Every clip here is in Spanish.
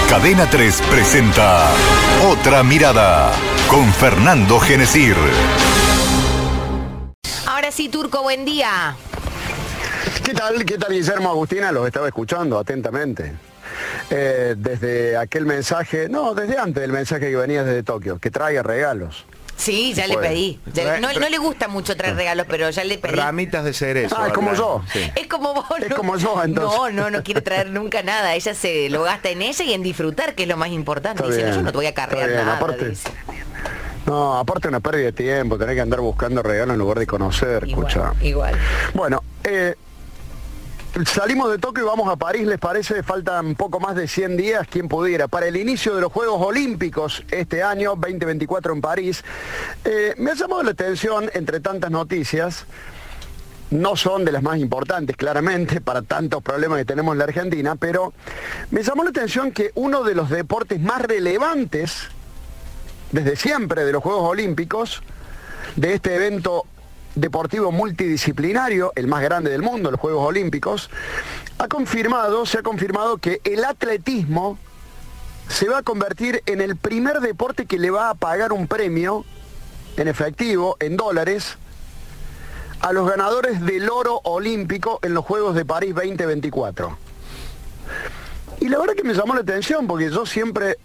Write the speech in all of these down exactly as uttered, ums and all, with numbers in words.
Cadena tres presenta Otra Mirada con Fernando Genesir. Ahora sí, Turco, buen día. ¿Qué tal? ¿Qué tal, Guillermo? Agustina, los estaba escuchando atentamente. Eh, desde aquel mensaje, no, desde antes del mensaje que venía desde Tokio, que traiga regalos. Sí, ya le Bueno. pedí. Ya- no, no le gusta mucho traer regalos, pero ya le pedí. Ramitas de cerezo. Ah, es como hablan. yo. Sí. Es como vos. Es no- como yo, entonces. No, no, no quiere traer nunca nada. Ella se lo gasta en ella y en disfrutar, que es lo más importante. Está Dice, no, bien, yo no te voy a está cargar bien, nada. aparte- dice. No, aparte una pérdida de tiempo, tener que andar buscando regalos en lugar de conocer, escucha. Igual, igual. Bueno, eh, salimos de Tokio y vamos a París, ¿les parece? Faltan poco más de cien días, quien pudiera, para el inicio de los Juegos Olímpicos este año, veinte veinticuatro en París. Eh, me ha llamado la atención, entre tantas noticias, no son de las más importantes, claramente, para tantos problemas que tenemos en la Argentina, pero me llamó la atención que uno de los deportes más relevantes, desde siempre, de los Juegos Olímpicos, de este evento deportivo multidisciplinario, el más grande del mundo, los Juegos Olímpicos, ha confirmado, se ha confirmado que el atletismo se va a convertir en el primer deporte que le va a pagar un premio en efectivo, en dólares, a los ganadores del oro olímpico en los Juegos de París veinte veinticuatro. Y la verdad que me llamó la atención, porque yo siempre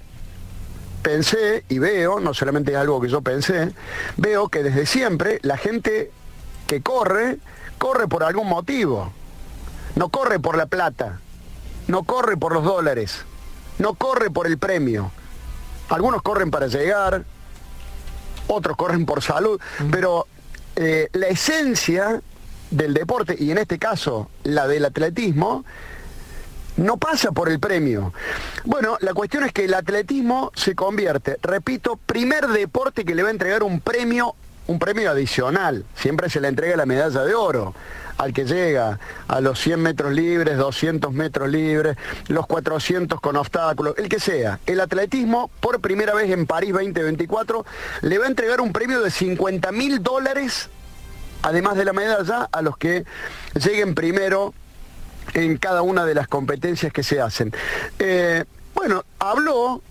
pensé y veo, no solamente es algo que yo pensé, veo que desde siempre la gente que corre, corre por algún motivo. No corre por la plata, no corre por los dólares, no corre por el premio. Algunos corren para llegar, otros corren por salud, pero eh, la esencia del deporte, y en este caso la del atletismo, no pasa por el premio. Bueno, la cuestión es que el atletismo se convierte, repito, primer deporte que le va a entregar un premio, un premio adicional. Siempre se le entrega la medalla de oro al que llega a los cien metros libres, doscientos metros libres, los cuatrocientos con obstáculos, el que sea. El atletismo, por primera vez en París veinte veinticuatro, le va a entregar un premio de cincuenta mil dólares, además de la medalla, a los que lleguen primero en cada una de las competencias que se hacen. Eh, bueno, habló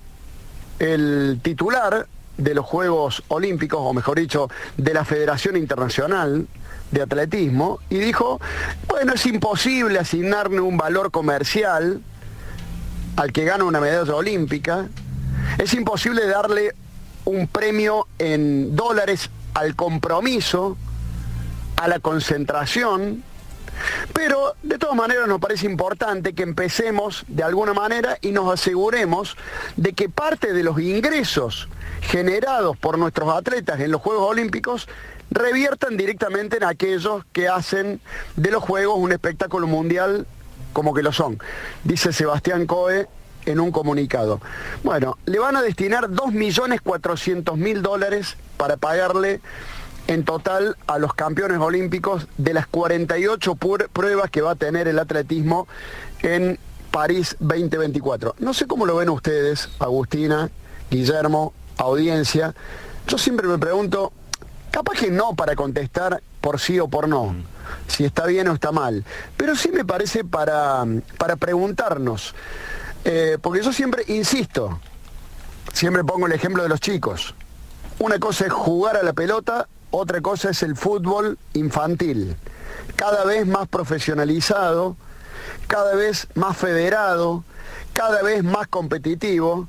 el titular de los Juegos Olímpicos, o mejor dicho, de la Federación Internacional de Atletismo, y dijo, bueno, es imposible asignarle un valor comercial al que gana una medalla olímpica, es imposible darle un premio en dólares al compromiso, a la concentración, pero de todas maneras nos parece importante que empecemos de alguna manera y nos aseguremos de que parte de los ingresos generados por nuestros atletas en los Juegos Olímpicos reviertan directamente en aquellos que hacen de los Juegos un espectáculo mundial como que lo son, dice Sebastián Coe en un comunicado. Bueno, le van a destinar dos millones cuatrocientos mil dólares para pagarle en total a los campeones olímpicos de las cuarenta y ocho pruebas que va a tener el atletismo en París veinte veinticuatro. No sé cómo lo ven ustedes, Agustina, Guillermo, audiencia. Yo siempre me pregunto, capaz que no para contestar por sí o por no, si está bien o está mal, pero sí me parece para, para preguntarnos, eh, porque yo siempre insisto, siempre pongo el ejemplo de los chicos. Una cosa es jugar a la pelota, otra cosa es el fútbol infantil, cada vez más profesionalizado, cada vez más federado, cada vez más competitivo,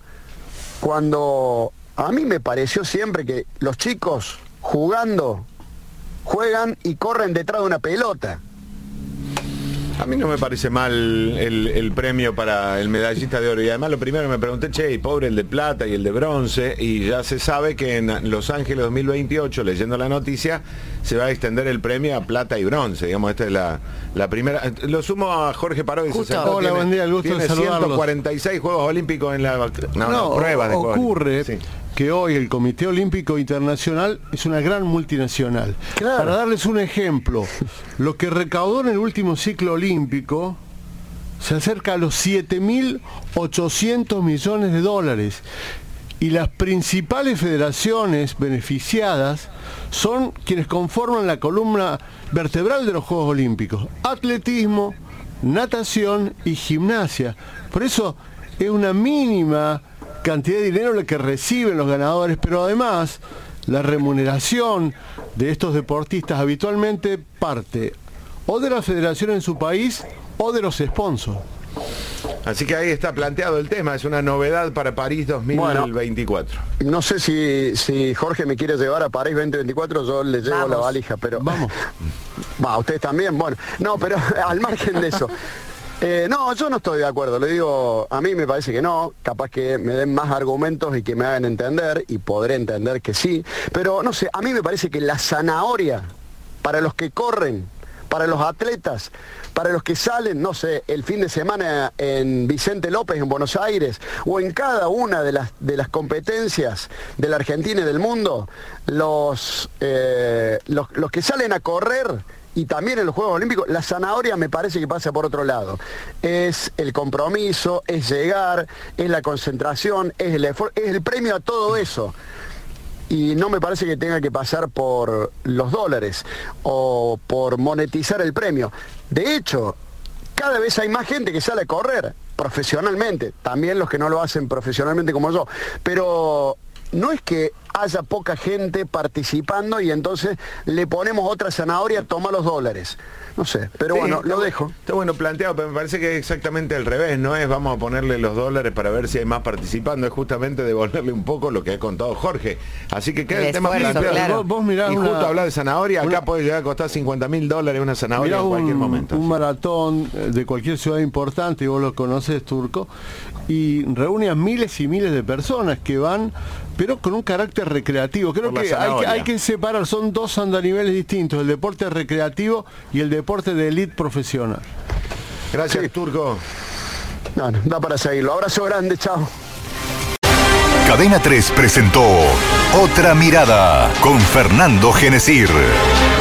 cuando a mí me pareció siempre que los chicos jugando, juegan y corren detrás de una pelota. A mí no me parece mal el, el premio para el medallista de oro. Y además lo primero que me pregunté, che, y pobre el de plata y el de bronce. Y ya se sabe que en Los Ángeles dos mil veintiocho, leyendo la noticia, se va a extender el premio a plata y bronce. Digamos, esta es la, la primera. Lo sumo a Jorge Parodi. Justo. Hola, buen día, el gusto tiene de saludarlos. ciento cuarenta y seis Juegos Olímpicos en la... No, no, No, pruebas de Juegos ocurre Olímpicos. Sí. que hoy el Comité Olímpico Internacional es una gran multinacional. Claro. Para darles un ejemplo, lo que recaudó en el último ciclo olímpico se acerca a los siete mil ochocientos millones de dólares. Y las principales federaciones beneficiadas son quienes conforman la columna vertebral de los Juegos Olímpicos: atletismo, natación y gimnasia. Por eso es una mínima cantidad de dinero la que reciben los ganadores, pero además la remuneración de estos deportistas habitualmente parte o de la federación en su país o de los sponsors. Así que ahí está planteado el tema, es una novedad para París dos mil veinticuatro. Bueno, no sé si, si Jorge me quiere llevar a París veinte veinticuatro, yo le llevo Vamos. la valija, pero... Vamos. Va, ustedes también, bueno. No, pero al margen de eso. Eh, no, yo no estoy de acuerdo, le digo, a mí me parece que no, capaz que me den más argumentos y que me hagan entender, y podré entender que sí, pero no sé, a mí me parece que la zanahoria para los que corren, para los atletas, para los que salen, no sé, el fin de semana en Vicente López, en Buenos Aires, o en cada una de las, de las competencias de la Argentina y del mundo, los, eh, los, los que salen a correr, y también en los Juegos Olímpicos, la zanahoria me parece que pasa por otro lado. Es el compromiso, es llegar, es la concentración, es el esfuerzo, es el premio a todo eso. Y no me parece que tenga que pasar por los dólares o por monetizar el premio. De hecho, cada vez hay más gente que sale a correr profesionalmente, también los que no lo hacen profesionalmente como yo, pero no es que haya poca gente participando y entonces le ponemos otra zanahoria, toma los dólares. No sé, pero Sí, bueno, está lo bu- dejo. Está bueno planteado, pero me parece que es exactamente al revés, no es vamos a ponerle los dólares para ver si hay más participando, es justamente devolverle un poco lo que ha contado Jorge. Así que queda el, El tema esfuerzo, planteado. claro. Vos, vos mirás Y una- justo hablar de zanahoria, acá una- puede llegar a costar cincuenta mil dólares una zanahoria Mirá en cualquier un, momento. un maratón eh, de cualquier ciudad importante, y vos lo conoces, Turco, y reúne a miles y miles de personas que van, pero con un carácter recreativo. Creo Por la que hay, que zanahoria. hay que separar, son dos andaniveles distintos, el deporte recreativo y el deporte de élite profesional. Gracias, Sí. Turco. No, no, da para seguirlo. Abrazo grande, chao. Cadena tres presentó Otra Mirada con Fernando Genesir.